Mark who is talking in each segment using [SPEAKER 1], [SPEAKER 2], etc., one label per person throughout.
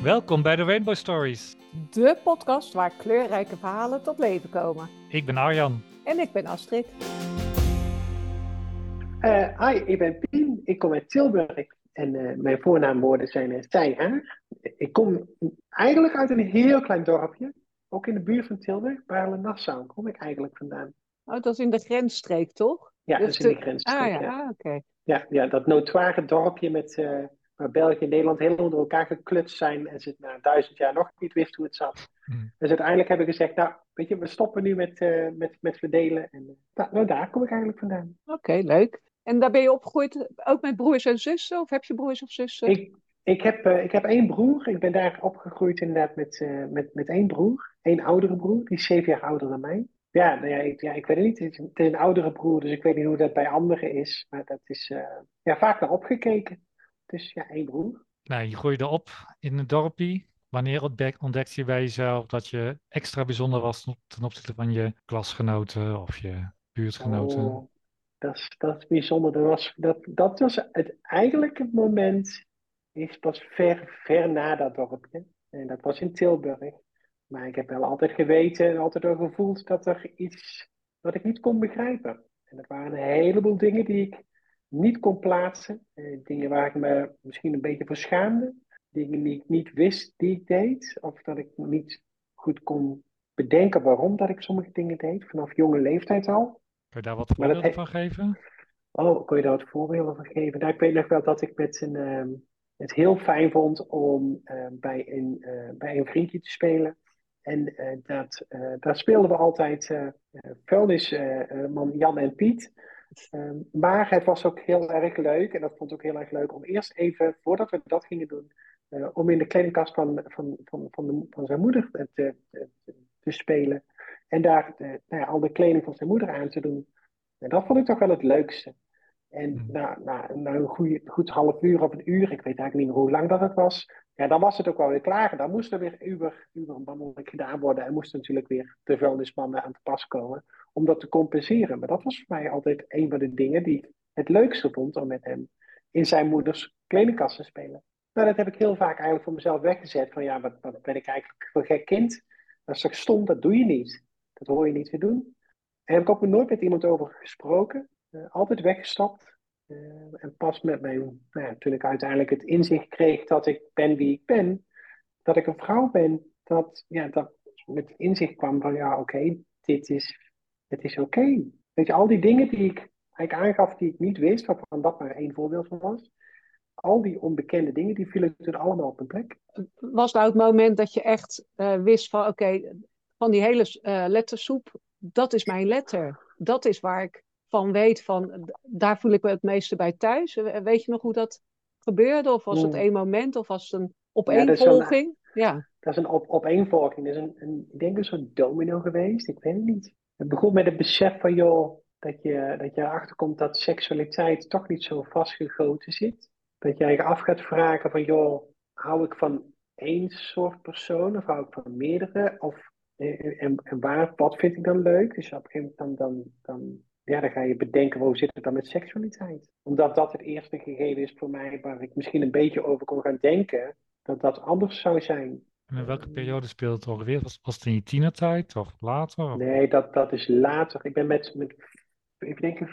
[SPEAKER 1] Welkom bij de Rainbow Stories.
[SPEAKER 2] De podcast waar kleurrijke verhalen tot leven komen.
[SPEAKER 1] Ik ben Arjan.
[SPEAKER 2] En ik ben Astrid.
[SPEAKER 3] Hi, ik ben Pien. Ik kom uit Tilburg. En mijn voornaamwoorden zijn zij, haar. Ik kom eigenlijk uit een heel klein dorpje. Ook in de buurt van Tilburg. Baarle-Nassau kom ik eigenlijk vandaan.
[SPEAKER 2] Oh, dat is in de grensstreek, toch?
[SPEAKER 3] Ja,
[SPEAKER 2] Dus
[SPEAKER 3] dat is in de grensstreek.
[SPEAKER 2] oké.
[SPEAKER 3] Ja, dat notoire dorpje waar België en Nederland helemaal door elkaar geklutst zijn. En ze na 1000 jaar nog niet wist hoe het zat. Dus uiteindelijk hebben we gezegd, nou, weet je, we stoppen nu met verdelen. En nou, daar kom ik eigenlijk vandaan.
[SPEAKER 2] Oké, leuk. En daar ben je opgegroeid ook met broers en zussen? Of heb je broers of zussen?
[SPEAKER 3] Ik heb één broer. Ik ben daar opgegroeid inderdaad met één broer. Eén oudere broer, die is 7 jaar ouder dan mij. Ja, nou ja, ik weet het niet. Het is een oudere broer, dus ik weet niet hoe dat bij anderen is. Maar dat is vaak naar opgekeken. Dus ja, één broer.
[SPEAKER 1] Nou, je groeide op in een dorpje. Wanneer ontdekte je bij jezelf dat je extra bijzonder was ten opzichte van je klasgenoten of je buurtgenoten?
[SPEAKER 3] Oh, dat is bijzonder. Dat was eigenlijk het moment, is pas ver na dat dorpje. En dat was in Tilburg. Maar ik heb wel altijd geweten en altijd al gevoeld dat er iets wat ik niet kon begrijpen. En dat waren een heleboel dingen die ik niet kon plaatsen. Dingen waar ik me misschien een beetje voor schaamde. Dingen die ik niet wist die ik deed. Of dat ik niet goed kon bedenken waarom dat ik sommige dingen deed. Vanaf jonge leeftijd al.
[SPEAKER 1] Kun je daar wat
[SPEAKER 3] Maar dat
[SPEAKER 1] voorbeelden van geven?
[SPEAKER 3] Oh, kon je daar wat voorbeelden van geven? Nou, ik weet nog wel dat ik het heel fijn vond om bij een vriendje te spelen. En daar speelden we altijd vuilnisman Jan en Piet. Maar het was ook heel erg leuk, en dat vond ik ook heel erg leuk, om eerst even, voordat we dat gingen doen, om in de kledingkast van zijn moeder te spelen. En daar al de kleding van zijn moeder aan te doen. En dat vond ik toch wel het leukste. En na een goed half uur of een uur, ik weet eigenlijk niet meer hoe lang dat het was, ja, dan was het ook wel weer klaar. Dan moest er weer ubermannelijk gedaan worden en moesten natuurlijk weer de vuilnismannen aan te pas komen om dat te compenseren. Maar dat was voor mij altijd een van de dingen die ik het leukste vond om met hem in zijn moeders kledingkast te spelen. Nou, dat heb ik heel vaak eigenlijk voor mezelf weggezet. Van ja, wat ben ik eigenlijk voor een gek kind? Dat is toch stom, dat doe je niet. Dat hoor je niet te doen. En heb ik ook nog nooit met iemand over gesproken. Altijd weggestapt. En pas toen ik uiteindelijk het inzicht kreeg dat ik ben wie ik ben, dat ik een vrouw ben, dat met inzicht kwam van ja, oké, het is oké. Weet je, al die dingen die ik eigenlijk aangaf die ik niet wist, waarvan dat maar één voorbeeld van was, al die onbekende dingen, die vielen toen allemaal op een plek.
[SPEAKER 2] Was nou het moment dat je echt wist van oké, van die hele lettersoep, dat is mijn letter. Dat is waar ik van weet van, daar voel ik me het meeste bij thuis. Weet je nog hoe dat gebeurde? Of was het één moment? Of was het een opeenvolging? Ja.
[SPEAKER 3] Dat is een opeenvolging. Dat is ik denk een soort domino geweest. Ik weet het niet. Het begon met het besef van, joh, dat je erachter komt dat seksualiteit toch niet zo vastgegoten zit. Dat jij je af gaat vragen van, joh, hou ik van één soort persoon of hou ik van meerdere? Wat vind ik dan leuk? Dus op een gegeven moment dan ga je bedenken, hoe zit het dan met seksualiteit? Omdat dat het eerste gegeven is voor mij waar ik misschien een beetje over kon gaan denken, dat dat anders zou zijn.
[SPEAKER 1] En in welke periode speelde het ongeveer? Was het in je tienertijd of later? Of?
[SPEAKER 3] Nee, dat is later. Ik ben even denken,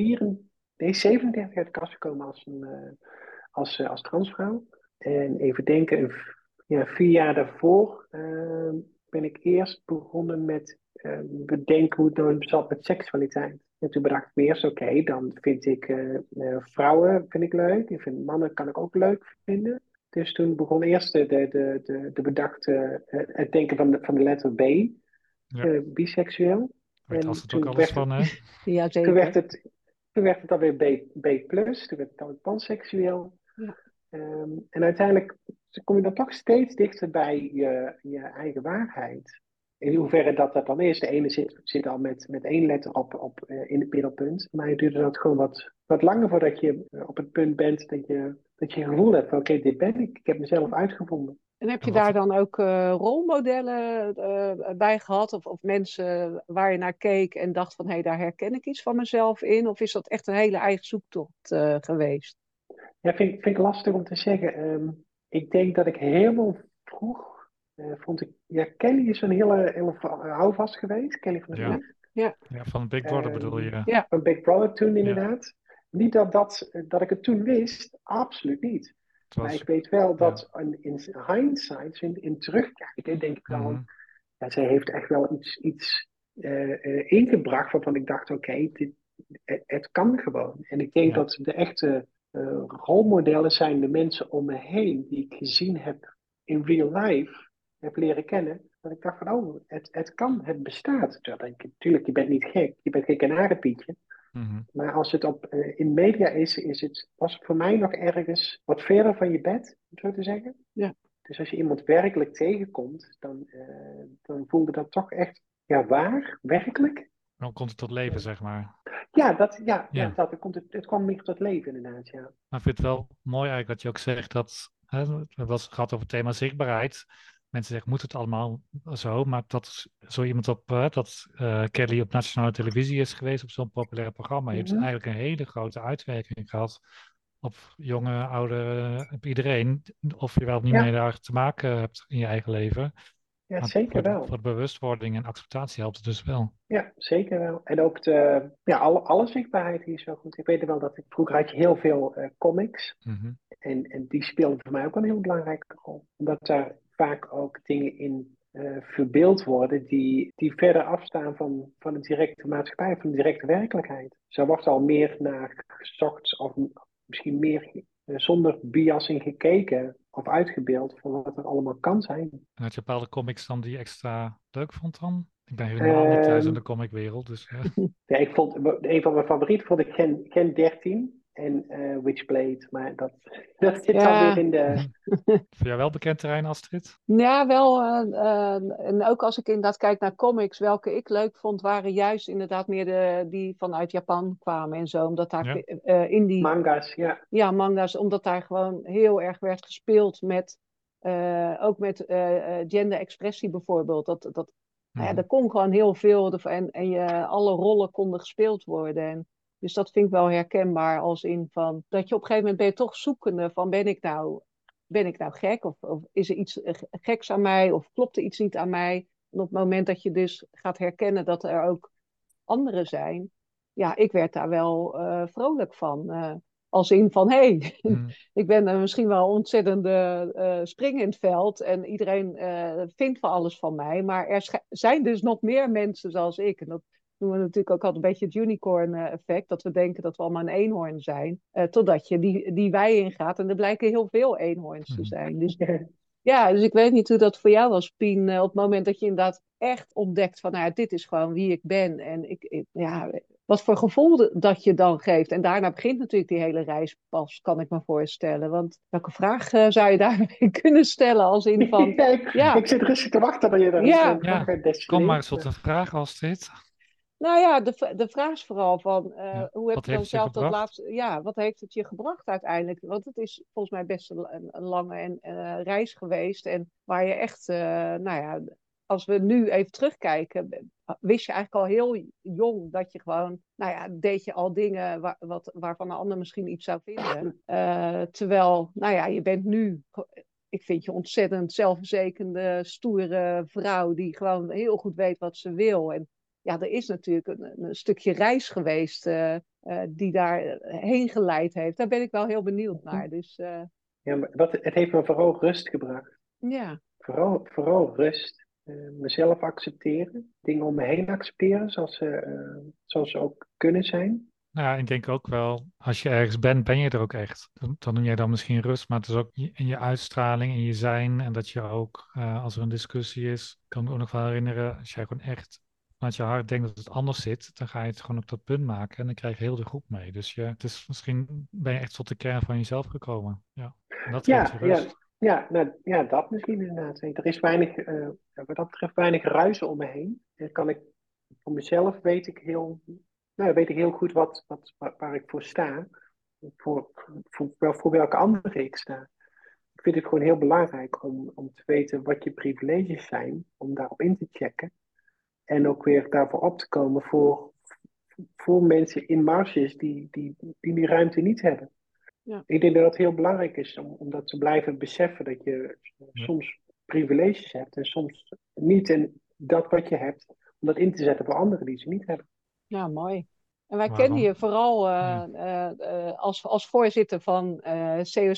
[SPEAKER 3] 37 uit de kast gekomen als transvrouw. En even denken, 4 jaar daarvoor ben ik eerst begonnen met bedenken hoe het nou zat met seksualiteit. En toen bedacht ik me eerst, oké, dan vind ik vrouwen vind ik leuk. Ik vind mannen kan ik ook leuk vinden. Dus toen begon eerst het denken van de letter B, biseksueel.
[SPEAKER 1] Weet als het ook alles van, hè?
[SPEAKER 2] Ja, zeker.
[SPEAKER 3] Toen werd het alweer B+, toen werd het dan panseksueel.
[SPEAKER 2] Ja.
[SPEAKER 3] En uiteindelijk kom je dan toch steeds dichter bij je eigen waarheid. In hoeverre dat dan is. De ene zit al met 1 letter in het middelpunt. Maar je duurt dat gewoon wat langer voordat je op het punt bent dat je een gevoel hebt van oké, dit ben ik. Ik heb mezelf uitgevonden.
[SPEAKER 2] En heb je daar dan ook rolmodellen bij gehad? Of mensen waar je naar keek en dacht van hé, daar herken ik iets van mezelf in? Of is dat echt een hele eigen zoektocht geweest?
[SPEAKER 3] Ja, vind ik lastig om te zeggen. Ik denk dat ik helemaal vroeg vond ik... Ja, Kelly is een hele houvast geweest. Kelly van der
[SPEAKER 1] Ja.
[SPEAKER 3] Eerst.
[SPEAKER 2] Ja.
[SPEAKER 1] Ja, van Big Brother bedoel je.
[SPEAKER 2] Ja.
[SPEAKER 3] Van Big Brother toen inderdaad. Niet dat ik het toen wist. Absoluut niet.
[SPEAKER 1] Het
[SPEAKER 3] Maar
[SPEAKER 1] was,
[SPEAKER 3] ik weet wel dat in hindsight, in terugkijken, denk ik wel...
[SPEAKER 1] mhm.
[SPEAKER 3] Ja, zij heeft echt wel iets ingebracht waarvan ik dacht, oké, het kan gewoon. En ik denk
[SPEAKER 1] Ja.
[SPEAKER 3] dat de echte rolmodellen zijn de mensen om me heen die ik gezien heb in real life, heb leren kennen. Dat ik dacht van, oh, het kan, het bestaat. Terwijl denk ik, natuurlijk, je bent niet gek, je bent geen kanarenpietje.
[SPEAKER 1] Mhm.
[SPEAKER 3] Maar als het in media was het voor mij nog ergens wat verder van je bed, om zo te zeggen.
[SPEAKER 2] Ja.
[SPEAKER 3] Dus als je iemand werkelijk tegenkomt, dan voelde dat toch echt, ja, waar, werkelijk.
[SPEAKER 1] Dan komt het tot leven, zeg maar.
[SPEAKER 3] Ja,
[SPEAKER 1] Ja.
[SPEAKER 3] het kwam meer tot leven inderdaad, ja.
[SPEAKER 1] Maar ik vind het wel mooi eigenlijk dat je ook zegt dat, hè, we hebben het gehad over het thema zichtbaarheid. Mensen zeggen, moet het allemaal zo? Maar dat zo iemand dat Kelly op nationale televisie is geweest, op zo'n populair programma, heeft
[SPEAKER 3] Mhm.
[SPEAKER 1] eigenlijk een hele grote uitwerking gehad op jonge, oude, op iedereen. Of je wel of niet
[SPEAKER 3] Ja.
[SPEAKER 1] mee daar te maken hebt in je eigen leven.
[SPEAKER 3] Ja,
[SPEAKER 1] Maar
[SPEAKER 3] zeker wel.
[SPEAKER 1] voor de bewustwording en acceptatie helpt het dus wel.
[SPEAKER 3] Ja, zeker wel. En ook alle zichtbaarheid hier is wel goed. Ik weet wel dat vroeger had je heel veel comics.
[SPEAKER 1] Mhm.
[SPEAKER 3] En die speelden voor mij ook een heel belangrijke rol. Omdat daar vaak ook dingen in verbeeld worden die verder afstaan van de directe maatschappij, van de directe werkelijkheid. Zo wordt al meer naar gezocht, of misschien meer zonder biasing gekeken of uitgebeeld van wat er allemaal kan zijn.
[SPEAKER 1] En had je bepaalde comics dan die je extra leuk vond dan? Ik ben helemaal niet thuis in de comicwereld, dus...
[SPEAKER 3] Ja, ik vond een van mijn favorieten vond ik Gen 13 en Witchblade, maar dat zit dan weer in de...
[SPEAKER 1] Voor jou wel bekend terrein, Astrid?
[SPEAKER 2] Ja, wel. En ook als ik inderdaad kijk naar comics, welke ik leuk vond, waren juist inderdaad meer die vanuit Japan kwamen en zo. Omdat daar in die
[SPEAKER 3] manga's, ja.
[SPEAKER 2] manga's, omdat daar gewoon heel erg werd gespeeld met, ook met genderexpressie bijvoorbeeld. Nou ja, er kon gewoon heel veel en alle rollen konden gespeeld worden. Dus dat vind ik wel herkenbaar als in van, dat je op een gegeven moment ben je toch zoekende van ben ik nou gek? Of is er iets geks aan mij? Of klopt er iets niet aan mij? En op het moment dat je dus gaat herkennen dat er ook anderen zijn, ja, ik werd daar wel vrolijk van. Als in van, hé, ik ben misschien wel ontzettende spring in het veld en iedereen vindt van alles van mij, maar er zijn dus nog meer mensen zoals ik. En dat noemen we natuurlijk ook altijd een beetje het unicorn effect, dat we denken dat we allemaal een eenhoorn zijn, totdat je die wei ingaat en er blijken heel veel eenhoorns te zijn. Dus ja, dus ik weet niet hoe dat voor jou was, Pien, op het moment dat je inderdaad echt ontdekt van, nou ja, dit is gewoon wie ik ben. En wat voor gevoel dat je dan geeft. En daarna begint natuurlijk die hele reis pas, kan ik me voorstellen. Want welke vraag zou je daarmee kunnen stellen als in van...
[SPEAKER 3] Ik zit rustig te wachten dat je daar een vraag gaat destilleren.
[SPEAKER 1] Kom maar eens tot een vraag als dit.
[SPEAKER 2] Nou ja, de vraag is vooral van, hoe heb
[SPEAKER 1] wat
[SPEAKER 2] je dan
[SPEAKER 1] heeft het je
[SPEAKER 2] zelf dat
[SPEAKER 1] gebracht?
[SPEAKER 2] laatste... Ja, wat heeft het je gebracht uiteindelijk? Want het is volgens mij best een lange reis geweest. En waar je echt, nou ja, als we nu even terugkijken, wist je eigenlijk al heel jong dat je gewoon, nou ja, deed je al dingen waarvan een ander misschien iets zou vinden. Terwijl, nou ja, je bent nu... Ik vind je ontzettend zelfverzekerde, stoere vrouw die gewoon heel goed weet wat ze wil. En ja, er is natuurlijk een stukje reis geweest die daarheen geleid heeft. Daar ben ik wel heel benieuwd naar. Dus,
[SPEAKER 3] Ja, maar het heeft me vooral rust gebracht.
[SPEAKER 2] Ja.
[SPEAKER 3] Vooral rust. Mezelf accepteren. Dingen om me heen accepteren zoals ze ook kunnen zijn.
[SPEAKER 1] Nou ja, ik denk ook wel, als je ergens bent, ben je er ook echt. Dan noem jij dan misschien rust, maar het is ook in je uitstraling, in je zijn. En dat je ook, als er een discussie is, kan ik me ook nog wel herinneren, als jij gewoon echt vanuit je hart denkt dat het anders zit, dan ga je het gewoon op dat punt maken en dan krijg je heel de groep mee. Dus het is misschien ben je echt tot de kern van jezelf gekomen. Ja, en dat geeft je rust.
[SPEAKER 3] Dat misschien inderdaad. Er is wat dat betreft weinig ruizen om me heen. Voor mezelf weet ik heel goed waar ik voor sta. Voor welke andere ik sta. Ik vind het gewoon heel belangrijk om te weten wat je privileges zijn. Om daarop in te checken. En ook weer daarvoor op te komen voor mensen in marges die ruimte niet hebben.
[SPEAKER 2] Ja.
[SPEAKER 3] Ik denk dat het heel belangrijk is om dat te blijven beseffen. Dat je soms privileges hebt en soms niet in dat wat je hebt, om dat in te zetten voor anderen die ze niet hebben.
[SPEAKER 2] Ja, mooi. En wij kennen
[SPEAKER 1] Waarom?
[SPEAKER 2] je vooral als voorzitter van COC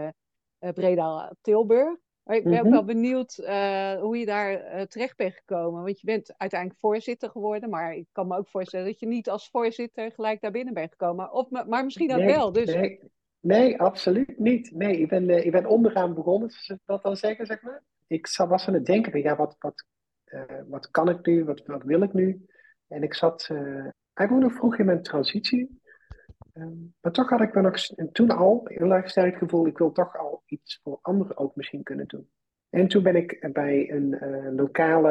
[SPEAKER 2] Breda Tilburg. Maar ik ben ook wel benieuwd hoe je daar terecht bent gekomen. Want je bent uiteindelijk voorzitter geworden. Maar ik kan me ook voorstellen dat je niet als voorzitter gelijk daar binnen bent gekomen. Maar misschien ook wel. Dus
[SPEAKER 3] Nee, absoluut niet. Nee, ik ben onderaan begonnen, zoals ze dat dan zeggen, zeg maar. Was aan het denken van, ja, wat kan ik nu? Wat wil ik nu? En ik zat eigenlijk nog vroeg in mijn transitie. Maar toch had ik wel nog toen al heel erg sterk het gevoel, ik wil toch al iets voor anderen ook misschien kunnen doen. En toen ben ik bij een lokale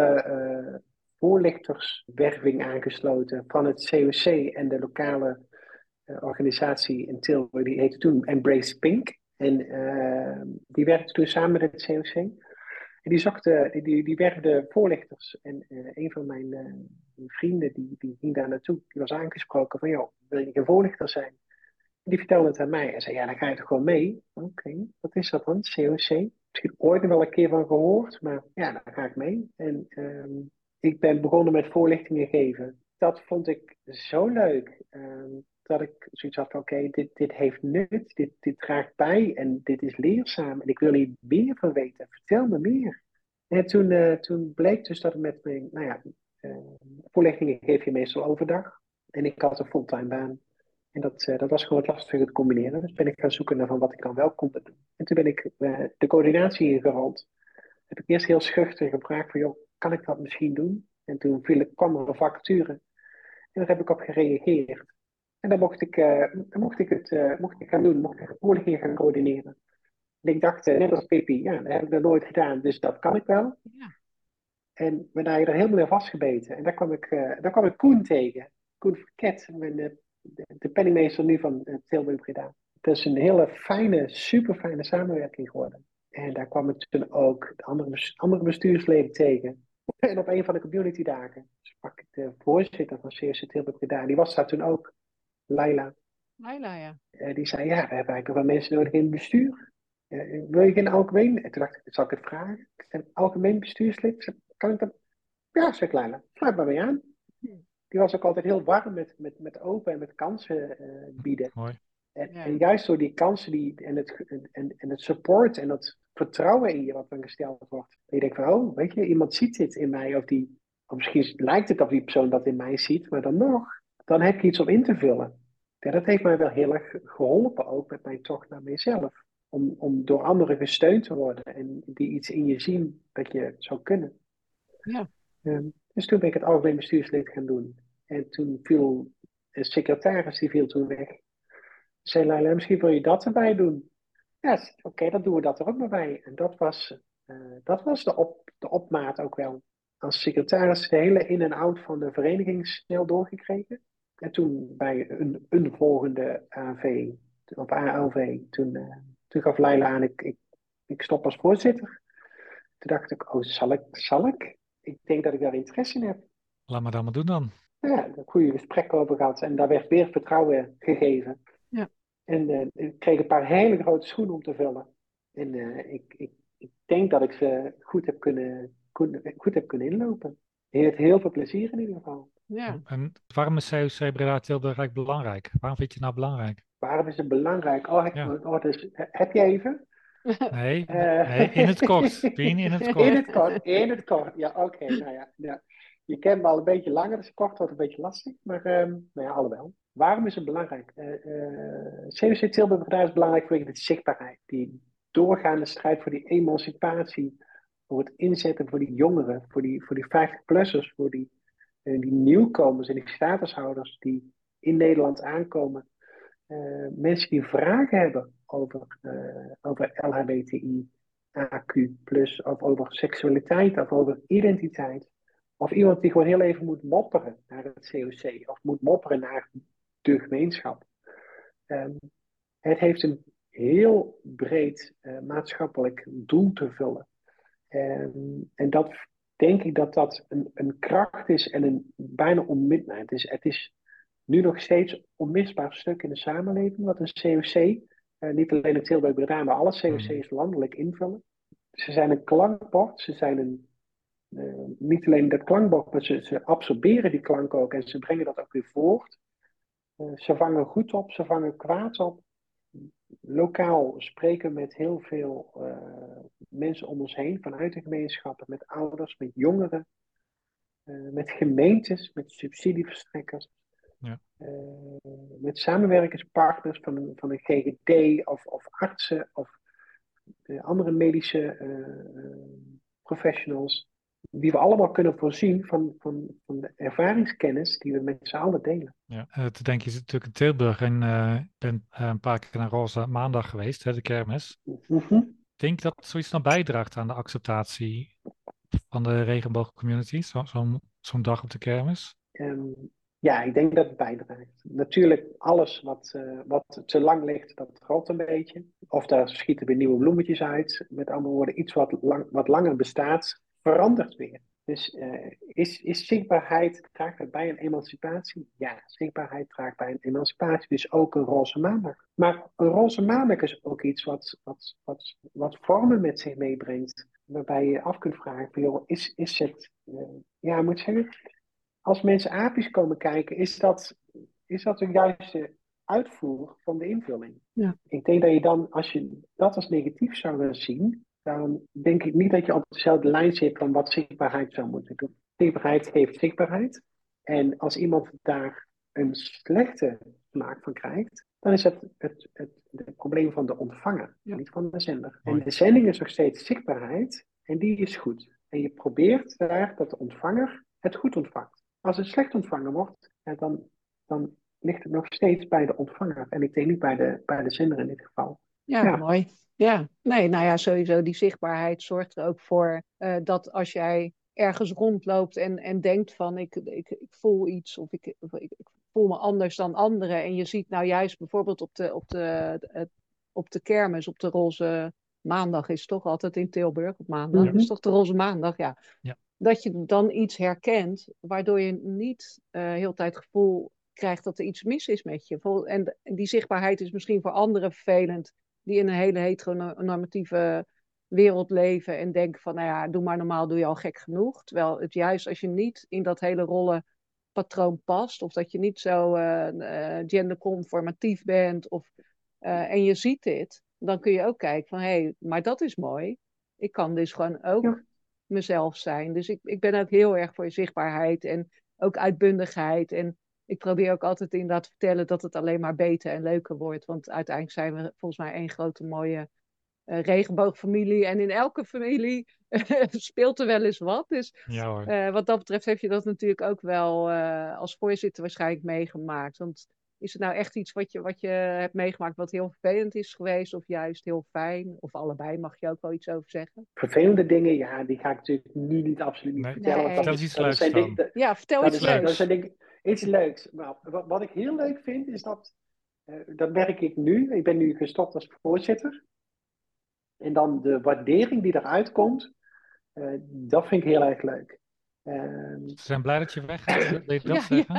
[SPEAKER 3] voorlichterswerving aangesloten van het COC en de lokale organisatie in Tilburg, die heette toen Embrace Pink. En die werkte toen samen met het COC. En die werfde voorlichters. En een van mijn vrienden, die ging daar naartoe. Die was aangesproken van, joh, wil je geen voorlichter zijn? Die vertelde het aan mij. En zei, ja, dan ga je toch gewoon mee? Oké, wat is dat dan? COC? Misschien ooit nog wel een keer van gehoord. Maar ja, dan ga ik mee. En ik ben begonnen met voorlichtingen geven. Dat vond ik zo leuk. Dat ik zoiets had van, oké, dit heeft nut. Dit draagt bij. En dit is leerzaam. En ik wil hier meer van weten. Vertel me meer. En toen bleek dus dat ik met mijn, voorlichtingen geef je meestal overdag. En ik had een fulltime baan. En dat was gewoon wat lastiger te combineren. Dus ben ik gaan zoeken naar van wat ik dan wel kon doen. En toen ben ik de coördinatie ingerold. Heb ik eerst heel schuchter gevraagd van, joh, kan ik dat misschien doen? En toen kwam er een vacature. En daar heb ik op gereageerd. En dan mocht ik gaan doen. Mocht ik voorlichtingen gaan coördineren. En ik dacht, net als Pippi, ja, dat heb ik nog nooit gedaan. Dus dat kan ik wel.
[SPEAKER 2] ja.
[SPEAKER 3] En ben daar helemaal in vastgebeten. En daar kwam ik Koen tegen. Koen Verket, de penningmeester nu van Tilburg Breda. Het is een hele fijne, super fijne samenwerking geworden. En daar kwam ik toen ook de andere bestuursleden tegen. En op een van de community dagen sprak ik de voorzitter van CSC Tilburg Breda. Die was daar toen ook, Laila.
[SPEAKER 2] Laila, ja.
[SPEAKER 3] Die zei, ja, we hebben eigenlijk nog wel mensen nodig in het bestuur. Wil je geen algemeen? En toen dacht ik, zal ik het vragen? Ik zei, algemeen bestuurslid? Kan ik dat? Ja, zei Laila, sluit maar mee aan. Die was ook altijd heel warm met open en met kansen bieden.
[SPEAKER 1] Mooi.
[SPEAKER 3] En juist door die kansen en het support en dat vertrouwen in je wat dan gesteld wordt. En je denkt van, oh, weet je, iemand ziet dit in mij. Of misschien lijkt het of die persoon dat in mij ziet. Maar dan heb je iets om in te vullen. Ja, dat heeft mij wel heel erg geholpen ook met mijn tocht naar mezelf. Om door anderen gesteund te worden. En die iets in je zien dat je zou kunnen.
[SPEAKER 2] Ja.
[SPEAKER 3] Dus toen ben ik het algemeen bestuurslid gaan doen. En toen viel de secretaris, die viel toen weg. Zei Laila, misschien wil je dat erbij doen. Ja, oké, dan doen we dat er ook maar bij. En dat was de opmaat ook wel. Als secretaris de hele in- en out van de vereniging snel doorgekregen. En toen bij een volgende AV, of ALV, toen gaf Laila aan, ik stop als voorzitter. Toen dacht ik, oh, zal ik? Ik denk dat ik daar interesse in heb.
[SPEAKER 1] Laat me dat maar doen dan.
[SPEAKER 3] Ja, een goede gesprek over gehad. En daar werd weer vertrouwen gegeven.
[SPEAKER 2] Ja.
[SPEAKER 3] En ik kreeg een paar hele grote schoenen om te vullen. En ik denk dat ik ze goed heb kunnen inlopen. Het heeft heel veel plezier in ieder geval.
[SPEAKER 2] Ja.
[SPEAKER 1] En waarom is COC Breda Tilburg eigenlijk belangrijk? Waarom vind je het nou belangrijk?
[SPEAKER 3] Waarom is het belangrijk?
[SPEAKER 1] Ja.
[SPEAKER 3] Dus, heb je even?
[SPEAKER 1] Nee, in het kort. Pien, in het kort.
[SPEAKER 3] In het kort. Ja, oké. Nou ja. Je kent me al een beetje langer, dus kort wordt een beetje lastig. Maar nou ja, allebei. Waarom is het belangrijk? COC Tilburg Breda is belangrijk vanwege de zichtbaarheid. Die doorgaande strijd voor die emancipatie. Voor het inzetten voor die jongeren. Voor die 50-plussers. Voor die nieuwkomers en die statushouders die in Nederland aankomen. Mensen die vragen hebben over LHBTI, AQ+, of over seksualiteit, of over identiteit. Of iemand die gewoon heel even moet mopperen naar het COC, of moet mopperen naar de gemeenschap. Het heeft een heel breed maatschappelijk doel te vullen. En dat denk ik dat een kracht is en een bijna onmisbaar. Het is nu nog steeds onmisbaar stuk in de samenleving, wat een COC, niet alleen in Tilburg Breda, maar alle COC's landelijk invullen. Ze zijn een klankbord. Ze zijn niet alleen dat klankbord, maar ze absorberen die klank ook. En ze brengen dat ook weer voort. Ze vangen goed op, ze vangen kwaad op. Lokaal spreken met heel veel mensen om ons heen, vanuit de gemeenschappen, met ouders, met jongeren, met gemeentes, met subsidieverstrekkers,
[SPEAKER 1] Ja.
[SPEAKER 3] met samenwerkingspartners van een GGD of artsen of andere medische professionals, die we allemaal kunnen voorzien van de ervaringskennis die we met z'n allen delen.
[SPEAKER 1] Ja. Te denken, je zit natuurlijk in Tilburg en ik ben een paar keer naar Roze Maandag geweest, hè, de kermis. Denk je dat zoiets nou bijdraagt aan de acceptatie van de regenboogcommunity, zo'n dag op de kermis?
[SPEAKER 3] Ja, ik denk dat het bijdraagt. Natuurlijk, alles wat te lang ligt, dat rolt een beetje. Of daar schieten weer nieuwe bloemetjes uit. Met andere woorden, iets wat langer bestaat, verandert weer. Dus is zichtbaarheid, draagt het bij een emancipatie? Ja, zichtbaarheid draagt bij een emancipatie. Dus ook een roze maandag. Maar een roze maandag is ook iets wat vormen met zich meebrengt. Waarbij je af kunt vragen, van, joh, is het, ja, moet ik zeggen, als mensen apisch komen kijken, is dat de juiste uitvoer van de invulling?
[SPEAKER 2] Ja.
[SPEAKER 3] Ik denk dat je dan, als je dat als negatief zou willen zien, dan denk ik niet dat je op dezelfde lijn zit van wat zichtbaarheid zou moeten doen. Zichtbaarheid geeft zichtbaarheid. En als iemand daar een slechte smaak van krijgt, dan is het probleem van de ontvanger, niet van de zender.
[SPEAKER 1] Mooi.
[SPEAKER 3] En de zending is nog steeds zichtbaarheid en die is goed. En je probeert daar dat de ontvanger het goed ontvangt. Als het slecht ontvangen wordt, dan ligt het nog steeds bij de ontvanger. En ik denk niet bij de zender in dit geval.
[SPEAKER 2] Ja, mooi. Ja, nee, nou ja, sowieso die zichtbaarheid zorgt er ook voor dat als jij ergens rondloopt en denkt van ik voel iets of ik voel me anders dan anderen. En je ziet nou juist bijvoorbeeld op de kermis, op de Roze Maandag is toch altijd in Tilburg op maandag. Is toch de Roze Maandag, ja. Dat je dan iets herkent, waardoor je niet heel tijd het gevoel krijgt dat er iets mis is met je. En die zichtbaarheid is misschien voor anderen vervelend, die in een hele heteronormatieve wereld leven en denken van, nou ja, doe maar normaal, doe je al gek genoeg. Terwijl het juist als je niet in dat hele rollenpatroon past, of dat je niet zo genderconformatief bent, en je ziet dit, dan kun je ook kijken van, hé, maar dat is mooi. Ik kan dus gewoon ook mezelf zijn. Dus ik ben ook heel erg voor zichtbaarheid en ook uitbundigheid. En ik probeer ook altijd inderdaad te vertellen dat het alleen maar beter en leuker wordt. Want uiteindelijk zijn we volgens mij één grote mooie regenboogfamilie. En in elke familie speelt er wel eens wat. Dus wat dat betreft heb je dat natuurlijk ook wel als voorzitter waarschijnlijk meegemaakt. Want is het nou echt iets wat je hebt meegemaakt wat heel vervelend is geweest of juist heel fijn? Of allebei, mag je ook wel iets over zeggen?
[SPEAKER 3] Vervelende dingen, ja, die ga ik natuurlijk nu absoluut niet vertellen.
[SPEAKER 2] Nee.
[SPEAKER 1] Vertel eens iets leuks dan.
[SPEAKER 2] Ja, vertel iets leuks.
[SPEAKER 3] Dat is iets leuks. Nou, wat ik heel leuk vind, is dat merk ik nu. Ik ben nu gestopt als voorzitter. En dan de waardering die eruit komt, dat vind ik heel erg leuk.
[SPEAKER 1] Ze zijn blij dat je weggaat, wil je dat zeggen?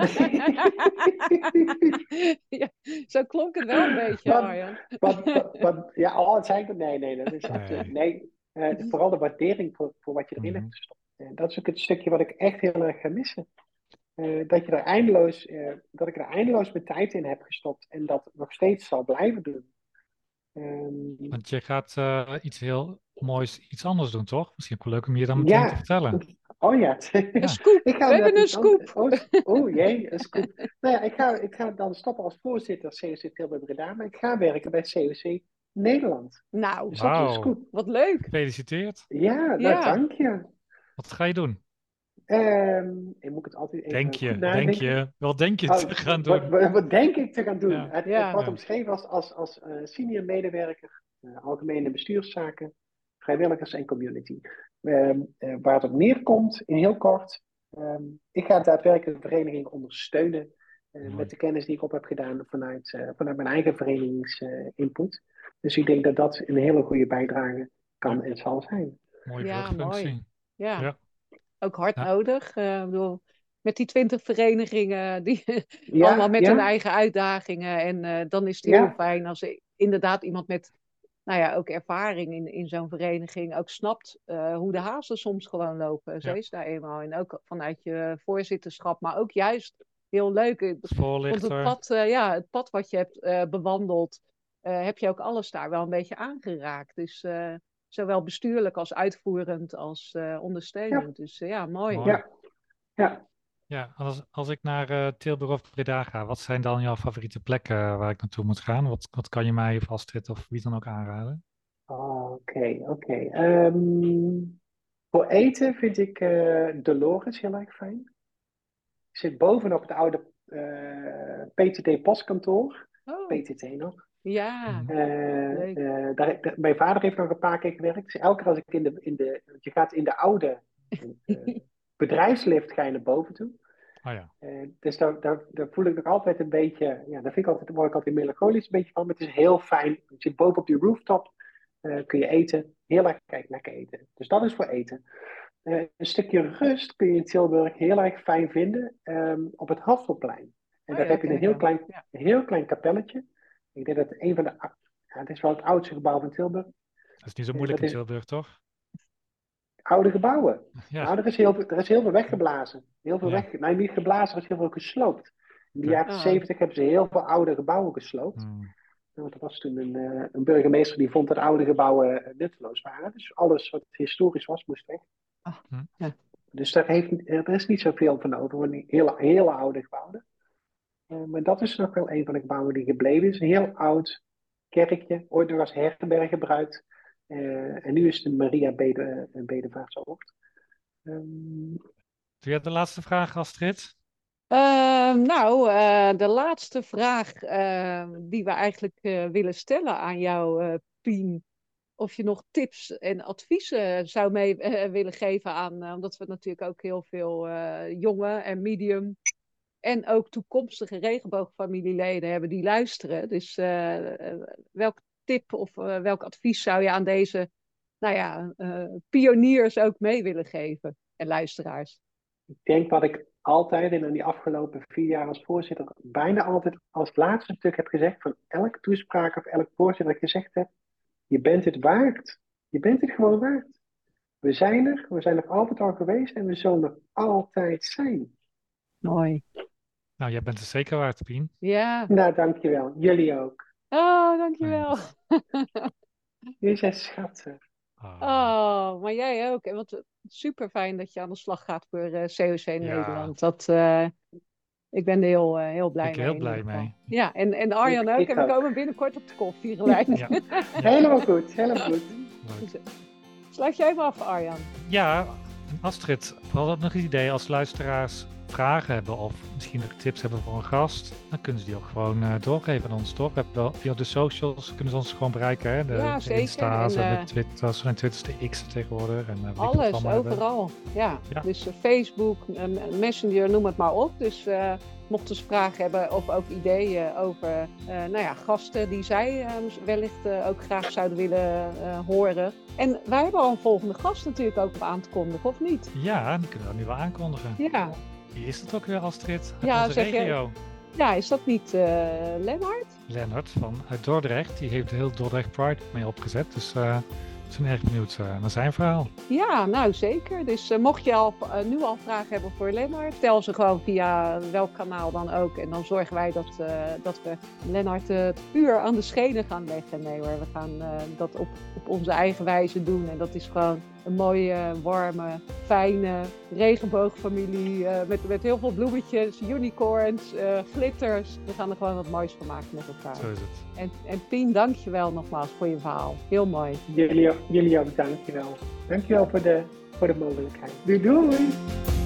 [SPEAKER 2] Ja, zo klonk het wel een beetje, Arjan.
[SPEAKER 3] Ja, het zei ik. Nee, dat is absoluut. Nee, vooral de waardering voor wat je erin hebt gestopt. Dat is ook het stukje wat ik echt heel erg ga missen. Dat ik er eindeloos mijn tijd in heb gestopt en dat nog steeds zal blijven doen.
[SPEAKER 1] Want je gaat iets heel moois, iets anders doen, toch? Misschien ook wel leuk om je dan meteen te vertellen.
[SPEAKER 3] Oh ja.
[SPEAKER 2] Een scoop. We hebben een scoop.
[SPEAKER 3] Oh jee, een scoop. Nou ja, ik ga dan stoppen als voorzitter COC Tilburg Breda, maar ik ga werken bij COC Nederland.
[SPEAKER 2] Nou,
[SPEAKER 3] dus dat is een scoop.
[SPEAKER 2] Wat leuk.
[SPEAKER 1] Gefeliciteerd.
[SPEAKER 3] Ja, dank je.
[SPEAKER 1] Wat ga je doen?
[SPEAKER 3] Ik moet het altijd even
[SPEAKER 1] Denk je? Wat denk je te gaan doen?
[SPEAKER 3] Wat denk ik te gaan doen?
[SPEAKER 1] Ja.
[SPEAKER 3] Het wordt omschreven als senior medewerker, algemene bestuurszaken, vrijwilligers en community. Waar het op neerkomt, in heel kort, ik ga daadwerkelijk de vereniging ondersteunen met de kennis die ik op heb gedaan vanuit mijn eigen verenigingsinput. Dus ik denk dat dat een hele goede bijdrage kan en zal zijn.
[SPEAKER 1] Mooie brugfunctie.
[SPEAKER 2] Mooi. Ja. Ook hard nodig. Ik bedoel, met die 20 verenigingen, die allemaal met hun eigen uitdagingen. En dan is het heel fijn als er inderdaad iemand met nou ja, ook ervaring in zo'n vereniging ook snapt hoe de hazen soms gewoon lopen. Zo
[SPEAKER 1] Ja.
[SPEAKER 2] is daar eenmaal. En ook vanuit je voorzitterschap, maar ook juist heel leuk. Want het
[SPEAKER 1] Voorlichter.
[SPEAKER 2] het pad wat je hebt bewandeld, heb je ook alles daar wel een beetje aangeraakt. Dus zowel bestuurlijk als uitvoerend als ondersteunend. Dus mooi.
[SPEAKER 1] Mooi.
[SPEAKER 3] Ja, ja.
[SPEAKER 1] Ja, als ik naar Tilburg of Breda ga, wat zijn dan jouw favoriete plekken waar ik naartoe moet gaan? Wat kan je mij of Astrid of wie dan ook aanraden?
[SPEAKER 3] Oké. Voor eten vind ik Dolores heel erg fijn. Ik zit bovenop het oude PTT-postkantoor.
[SPEAKER 2] Oh,
[SPEAKER 3] PTT nog.
[SPEAKER 2] ja. Leuk.
[SPEAKER 3] Mijn vader heeft nog een paar keer gewerkt. Dus elke keer als ik je gaat in de oude bedrijfslift ga je naar boven toe.
[SPEAKER 1] Oh ja.
[SPEAKER 3] Dus daar voel ik nog altijd een beetje, daar word ik altijd melancholisch een beetje van. Maar het is heel fijn. Je zit boven op die rooftop, kun je eten. Heel erg lekker eten. Dus dat is voor eten. Een stukje rust kun je in Tilburg heel erg fijn vinden op het Hasselplein. En daar heb je een heel klein kapelletje. Ik denk dat een van de... het is wel het oudste gebouw van Tilburg.
[SPEAKER 1] Dat is niet zo moeilijk in Tilburg, toch?
[SPEAKER 3] Oude gebouwen.
[SPEAKER 1] Ja.
[SPEAKER 3] Nou, er is heel veel weggeblazen. Heel veel niet geblazen, er is heel veel gesloopt. In de jaren 70 hebben ze heel veel oude gebouwen gesloopt. Want er was toen een burgemeester die vond dat oude gebouwen nutteloos waren. Dus alles wat historisch was, moest weg.
[SPEAKER 2] Ja.
[SPEAKER 3] Dus er is niet zoveel van over, van die hele oude gebouwen. Maar dat is nog wel een van de gebouwen die gebleven is. Een heel oud kerkje, ooit nog als herberg gebruikt. En nu is het een Maria Bedevaartsoord.
[SPEAKER 1] Doe jij de laatste vraag, Astrid?
[SPEAKER 2] De laatste vraag die we eigenlijk willen stellen aan jou, Pien. Of je nog tips en adviezen zou mee willen geven aan, omdat we natuurlijk ook heel veel jonge en medium en ook toekomstige regenboogfamilieleden hebben die luisteren. Dus welk tip of welk advies zou je aan deze pioniers ook mee willen geven en luisteraars?
[SPEAKER 3] Ik denk wat ik altijd in die afgelopen 4 jaar als voorzitter bijna altijd als laatste stuk heb gezegd van elke toespraak of elk woordje dat ik gezegd heb. Je bent het waard. Je bent het gewoon waard. We zijn er altijd al geweest en we zullen er altijd zijn.
[SPEAKER 2] Mooi.
[SPEAKER 1] Nou, jij bent het zeker waard, Pien.
[SPEAKER 2] Ja.
[SPEAKER 3] Nou, dankjewel. Jullie ook.
[SPEAKER 2] Oh, dankjewel.
[SPEAKER 3] Jullie zijn schatten.
[SPEAKER 2] Oh, maar jij ook. En wat super fijn dat je aan de slag gaat voor COC Nederland. Ik ben er heel blij mee.
[SPEAKER 1] Ik ben heel blij mee.
[SPEAKER 2] Ja, en Arjan ook. En we komen binnenkort op de koffie gelijk.
[SPEAKER 1] Ja.
[SPEAKER 3] Helemaal goed, helemaal goed.
[SPEAKER 2] Sluit jij even af, Arjan?
[SPEAKER 1] Ja, Astrid, vooral nog een idee als luisteraars vragen hebben of misschien nog tips hebben voor een gast, dan kunnen ze die ook gewoon doorgeven aan ons, toch? We hebben wel via de socials kunnen ze ons gewoon bereiken, hè? De Insta's en de Twitters en Twitters, de X tegenwoordig. En,
[SPEAKER 2] alles, overal. Ja. Dus Facebook, Messenger, noem het maar op. Dus mochten ze vragen hebben of ook ideeën over gasten die zij wellicht ook graag zouden willen horen. En wij hebben al een volgende gast natuurlijk ook op aan te kondigen, of niet?
[SPEAKER 1] Ja, die kunnen we nu wel aankondigen.
[SPEAKER 2] Ja.
[SPEAKER 1] Wie is dat ook weer, Astrid?
[SPEAKER 2] Uit
[SPEAKER 1] onze regio.
[SPEAKER 2] Ja, is dat niet Lennart?
[SPEAKER 1] Lennart uit Dordrecht. Die heeft heel Dordrecht Pride mee opgezet. Dus we zijn erg benieuwd naar zijn verhaal.
[SPEAKER 2] Ja, nou zeker. Dus mocht je nu al vragen hebben voor Lennart, stel ze gewoon via welk kanaal dan ook. En dan zorgen wij dat we Lennart het vuur aan de schenen gaan leggen. Nee hoor, we gaan dat op onze eigen wijze doen. En dat is gewoon een mooie, warme, fijne regenboogfamilie met heel veel bloemetjes, unicorns, glitters. We gaan er gewoon wat moois van maken met elkaar.
[SPEAKER 1] Zo is het.
[SPEAKER 2] En Pien, dank je wel nogmaals voor je verhaal. Heel mooi.
[SPEAKER 3] Jullie ook, dankjewel. Dankjewel voor de mogelijkheid. Doei doei!